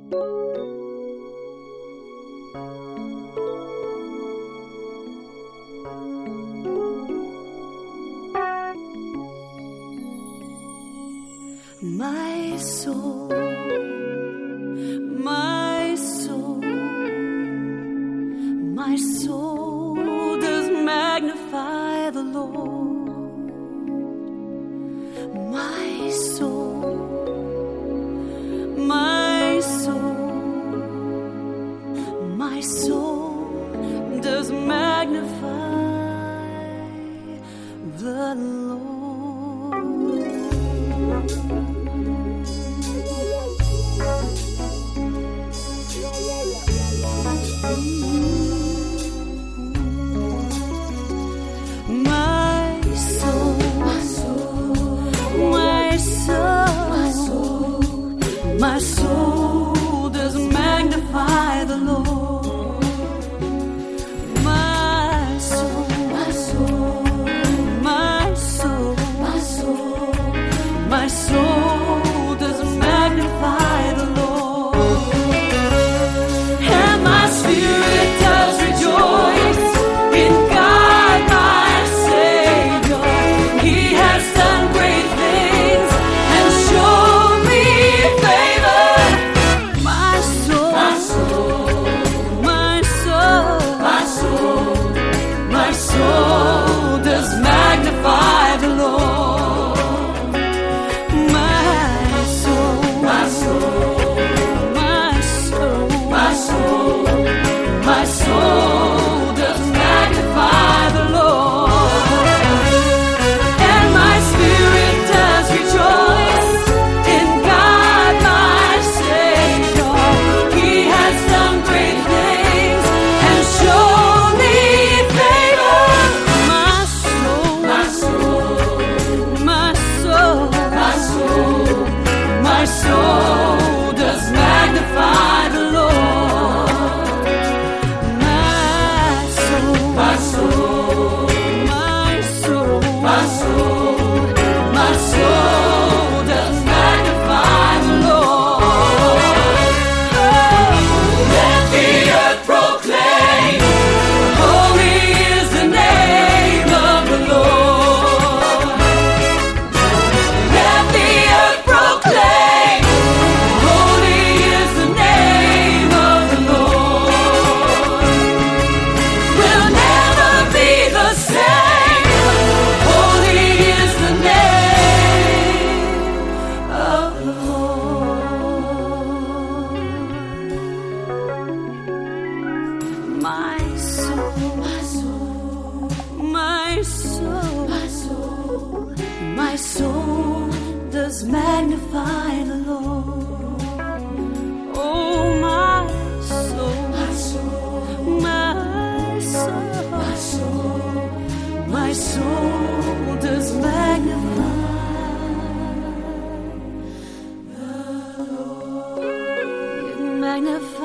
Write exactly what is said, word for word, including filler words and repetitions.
My soul, my soul, my soul does magnify the Lord. My soul, my soul, my soul does magnify the Lord. My soul, my soul, my soul, my soul does magnify the Lord. My soul, my soul, my soul, my soul, my soul does magnify the Lord, and my spirit does rejoice in God my Savior. He has done great things and shown me favor. My soul, my soul, my soul, my soul, my soul does magnify the Lord. My soul, my soul, my soul, my soul, my soul does magnify the Lord, and my spirit does rejoice in God my Savior. He has done great things and shown me favor. My soul, my soul, my soul, my soul, my soul does magnify the Lord. My soul, my soul, my soul, my soul, my soul does magnify the Lord. Let the earth proclaim, holy is the name of the Lord. Let the earth proclaim, holy is the name of the Lord. We'll never be the same. Holy is the name of the Lord. My soul, my soul, my soul, my soul, my soul does magnify the Lord. Oh, my soul, my soul, my soul, my soul, my soul does magnify the Lord. It magnifies